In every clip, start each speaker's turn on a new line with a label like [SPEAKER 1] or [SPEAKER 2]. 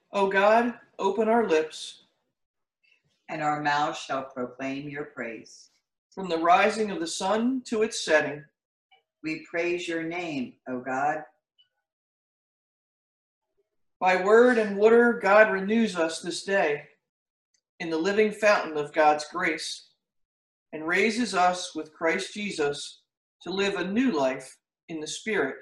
[SPEAKER 1] O God, open our lips,
[SPEAKER 2] and our mouths shall proclaim your praise.
[SPEAKER 1] from the rising of the sun to its setting.
[SPEAKER 2] We praise your name, O God.
[SPEAKER 1] By word and water, God renews us this day in the living fountain of God's grace, and raises us with Christ Jesus to live a new life in the Spirit.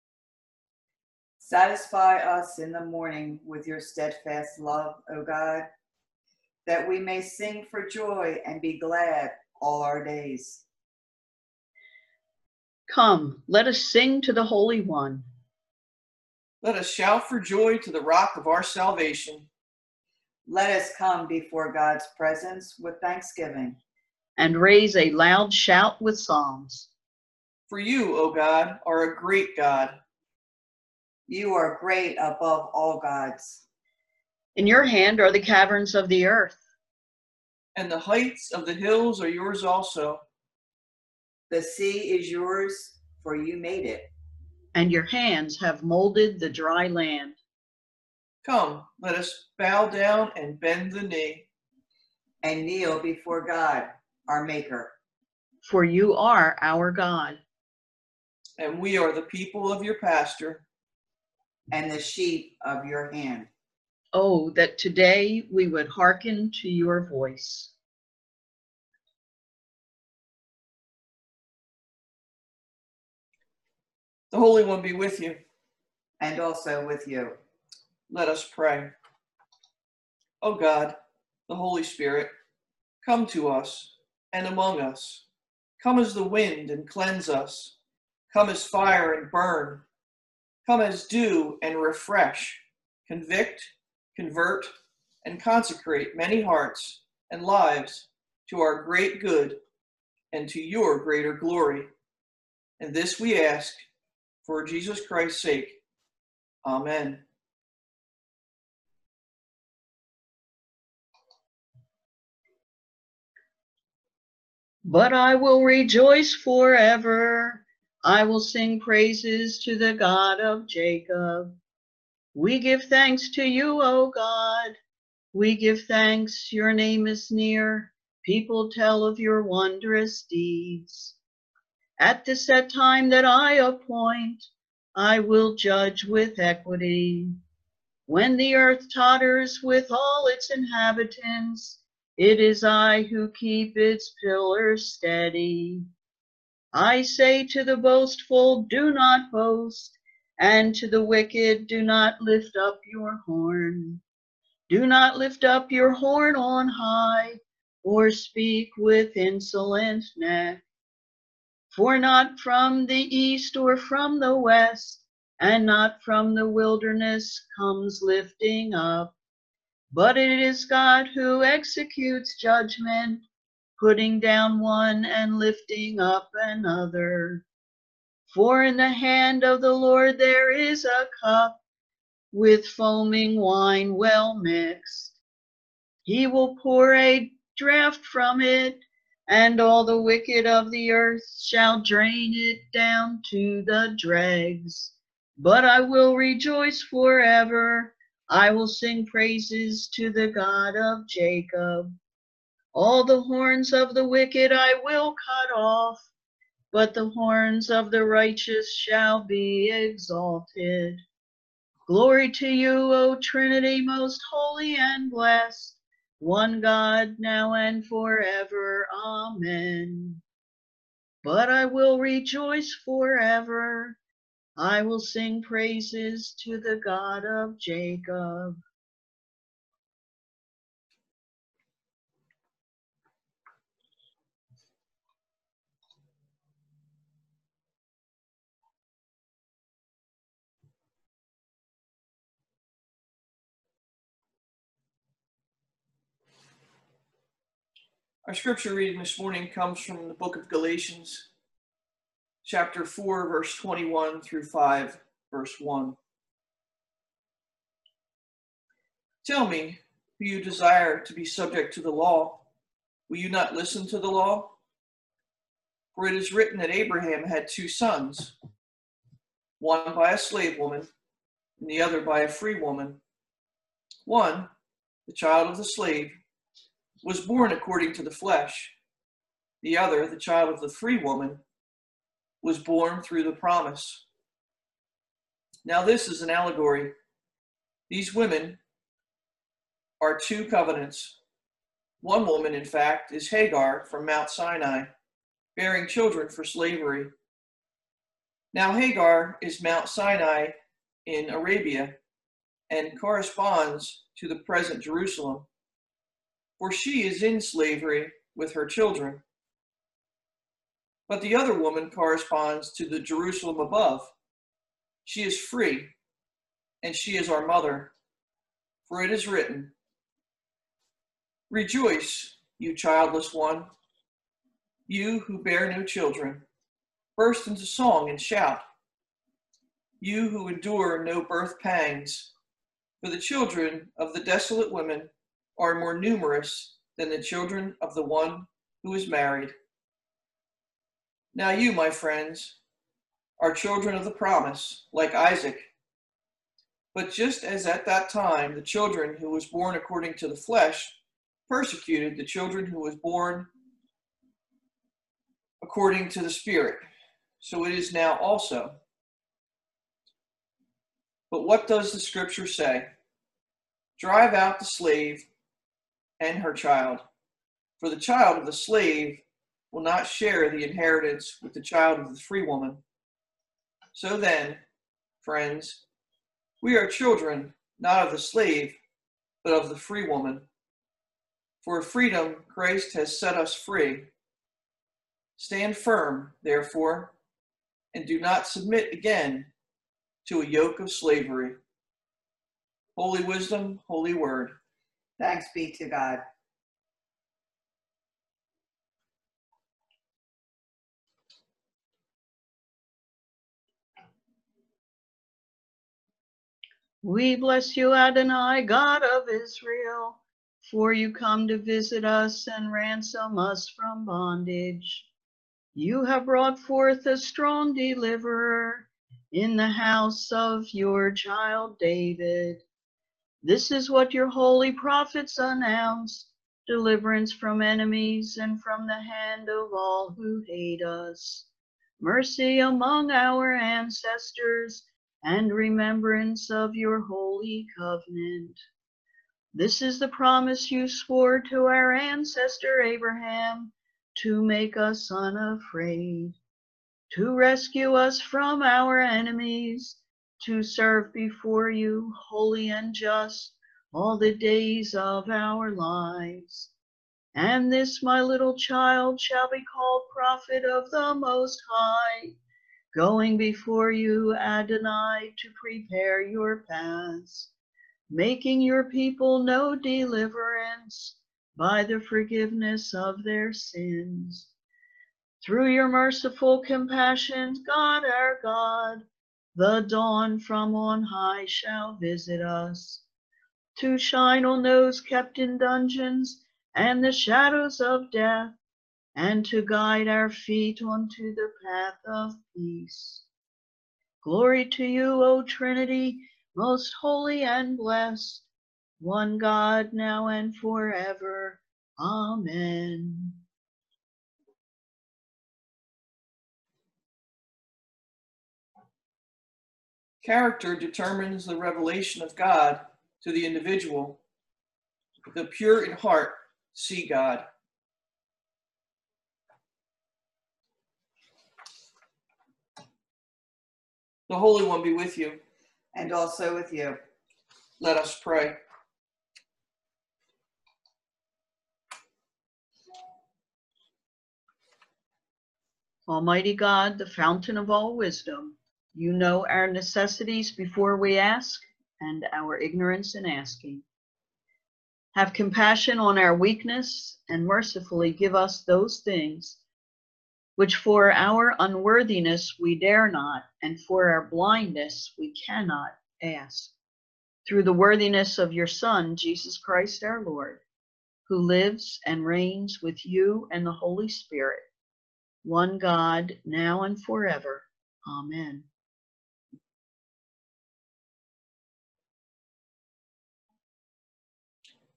[SPEAKER 2] Satisfy us in the morning with your steadfast love, O God, that we may sing for joy and be glad all our days.
[SPEAKER 3] Come, let us sing to the Holy One.
[SPEAKER 1] Let us shout for joy to the rock of our salvation.
[SPEAKER 2] Let us come before God's presence with thanksgiving,
[SPEAKER 3] And raise a loud shout with psalms.
[SPEAKER 1] For you, O God, are a great God.
[SPEAKER 2] You are great above all gods.
[SPEAKER 3] In your hand are the caverns of the earth.
[SPEAKER 1] And the heights of the hills are yours also.
[SPEAKER 2] The sea is yours, for you made it.
[SPEAKER 3] And your hands have molded the dry land.
[SPEAKER 1] Come, let us bow down and bend the knee.
[SPEAKER 2] And kneel before God, our Maker.
[SPEAKER 3] For you are our God.
[SPEAKER 1] And we are the people of your pasture.
[SPEAKER 2] And the sheep of your hand.
[SPEAKER 3] Oh, that today we would hearken to your voice.
[SPEAKER 1] The Holy One be with you.
[SPEAKER 2] And also with you.
[SPEAKER 1] Let us pray. O God, the Holy Spirit, come to us and among us. Come as the wind and cleanse us. Come as fire and burn. Come as dew and refresh. Convict, convert, and consecrate many hearts and lives to our great good and to your greater glory. And this we ask for Jesus Christ's sake. Amen.
[SPEAKER 3] But I will rejoice forever. I will sing praises to the God of Jacob. We give thanks to you, O God. We give thanks, your name is near. People tell of your wondrous deeds. At the set time that I appoint, I will judge with equity. When the earth totters with all its inhabitants, it is I who keep its pillars steady. I say to the boastful, do not boast, and to the wicked, do not lift up your horn. Do not lift up your horn on high, or speak with insolent neck. For not from the east or from the west, and not from the wilderness comes lifting up, but it is God who executes judgment, putting down one and lifting up another. For in the hand of the Lord there is a cup with foaming wine well mixed. He will pour a draught from it, and all the wicked of the earth shall drain it down to the dregs. But I will rejoice forever. I will sing praises to the God of Jacob. All the horns of the wicked I will cut off, but the horns of the righteous shall be exalted. Glory to you, O Trinity, most holy and blessed, one God, now and forever. Amen. But I will rejoice forever. I will sing praises to the God of Jacob.
[SPEAKER 1] Our scripture reading this morning comes from the book of Galatians, chapter 4, verse 21 through 5, verse 1. Tell me, who you desire to be subject to the law, will you not listen to the law? For it is written that Abraham had two sons, one by a slave woman and the other by a free woman. One, the child of the slave, was born according to the flesh. The other, the child of the free woman, was born through the promise. Now this is an allegory. These women are two covenants. One woman, in fact, is Hagar from Mount Sinai, bearing children for slavery. Now Hagar is Mount Sinai in Arabia and corresponds to the present Jerusalem, for she is in slavery with her children. But the other woman corresponds to the Jerusalem above. She is free, and she is our mother, for it is written, "Rejoice, you childless one, you who bear no children. Burst into song and shout, you who endure no birth pangs, for the children of the desolate women are more numerous than the children of the one who is married." Now you, my friends, are children of the promise, like Isaac. But just as at that time the children who was born according to the flesh persecuted the children who was born according to the Spirit, so it is now also. But what does the scripture say? Drive out the slave and her child, for the child of the slave will not share the inheritance with the child of the free woman. So then, friends, we are children not of the slave, but of the free woman. For freedom Christ has set us free. Stand firm, therefore, and do not submit again to a yoke of slavery. Holy wisdom, holy word.
[SPEAKER 2] Thanks be to God.
[SPEAKER 3] We bless you, Adonai, God of Israel, for you come to visit us and ransom us from bondage. You have brought forth a strong deliverer in the house of your child David. This is what your holy prophets announced, deliverance from enemies and from the hand of all who hate us, mercy among our ancestors, and remembrance of your holy covenant. This is the promise you swore to our ancestor Abraham, to make us unafraid, to rescue us from our enemies, to serve before you holy and just all the days of our lives. And this my little child shall be called prophet of the Most High, going before you, Adonai, to prepare your paths, making your people know deliverance by the forgiveness of their sins. Through your merciful compassion, God our God, the dawn from on high shall visit us, to shine on those kept in dungeons and the shadows of death, and to guide our feet onto the path of peace. Glory to you, O Trinity, most holy and blessed, one God, now and forever. Amen.
[SPEAKER 1] Character determines the revelation of God to the individual. The pure in heart see God. The Holy One be with you.
[SPEAKER 2] And also with you.
[SPEAKER 1] Let us pray.
[SPEAKER 3] Almighty God, the fountain of all wisdom, you know our necessities before we ask and our ignorance in asking. Have compassion on our weakness and mercifully give us those things which for our unworthiness we dare not, and for our blindness we cannot ask. Through the worthiness of your Son, Jesus Christ our Lord, who lives and reigns with you and the Holy Spirit, one God, now and forever. Amen.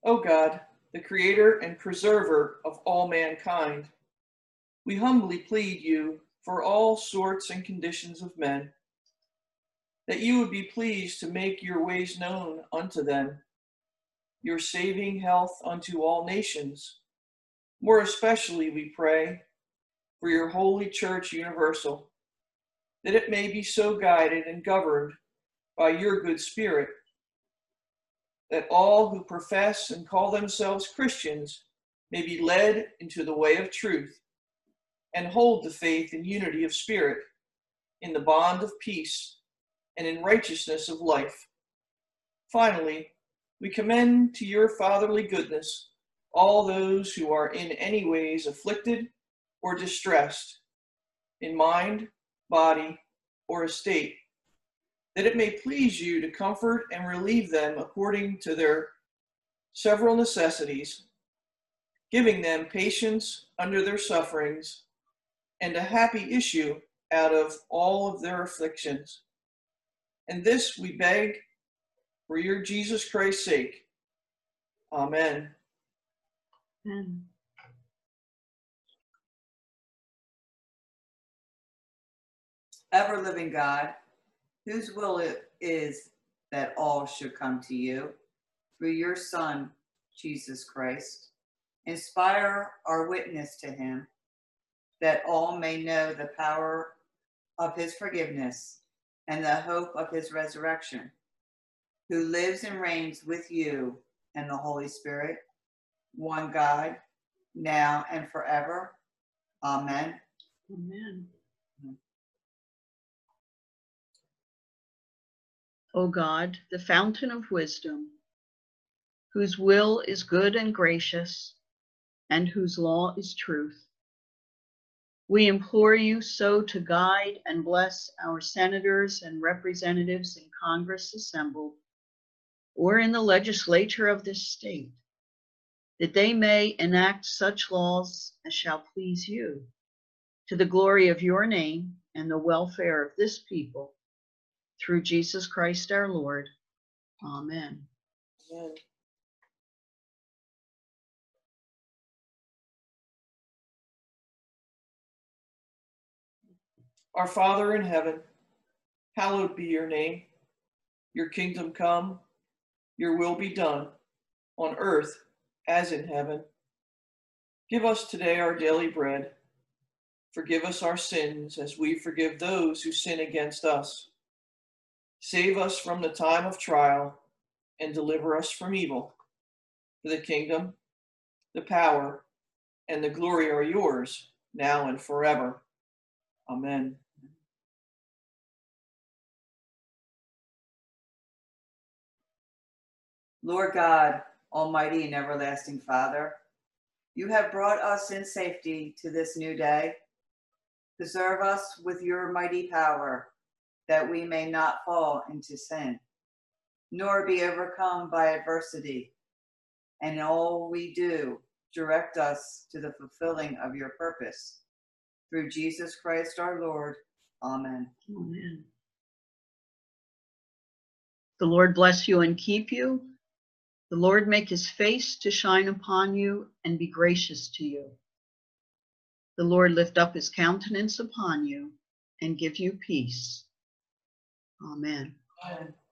[SPEAKER 1] O God, the creator and preserver of all mankind, we humbly plead you for all sorts and conditions of men, that you would be pleased to make your ways known unto them, your saving health unto all nations. More especially we pray for your holy church universal, that it may be so guided and governed by your good spirit, that all who profess and call themselves Christians may be led into the way of truth and hold the faith in unity of spirit, in the bond of peace, and in righteousness of life. Finally, we commend to your fatherly goodness all those who are in any ways afflicted or distressed, in mind, body, or estate, that it may please you to comfort and relieve them according to their several necessities, giving them patience under their sufferings and a happy issue out of all of their afflictions. And this we beg for your Jesus Christ's sake. Amen.
[SPEAKER 3] Amen.
[SPEAKER 2] Ever-living God, whose will it is that all should come to you, through your Son, Jesus Christ, inspire our witness to him, that all may know the power of his forgiveness and the hope of his resurrection, who lives and reigns with you and the Holy Spirit, one God, now and forever. Amen.
[SPEAKER 3] Amen. O God, the fountain of wisdom, whose will is good and gracious, and whose law is truth, we implore you so to guide and bless our senators and representatives in Congress assembled, or in the legislature of this state, that they may enact such laws as shall please you, to the glory of your name and the welfare of this people, through Jesus Christ our Lord. Amen.
[SPEAKER 1] Amen. Our Father in heaven, hallowed be your name. Your kingdom come, your will be done, on earth as in heaven. Give us today our daily bread. Forgive us our sins as we forgive those who sin against us. Save us from the time of trial and deliver us from evil. For the kingdom, the power, and the glory are yours, now and forever. Amen.
[SPEAKER 2] Lord God, Almighty and everlasting Father, you have brought us in safety to this new day. Preserve us with your mighty power, that we may not fall into sin, nor be overcome by adversity. And in all we do, direct us to the fulfilling of your purpose. Through Jesus Christ our Lord. Amen.
[SPEAKER 3] Amen. The Lord bless you and keep you. The Lord make his face to shine upon you and be gracious to you. The Lord lift up his countenance upon you and give you peace. Amen.
[SPEAKER 1] Amen.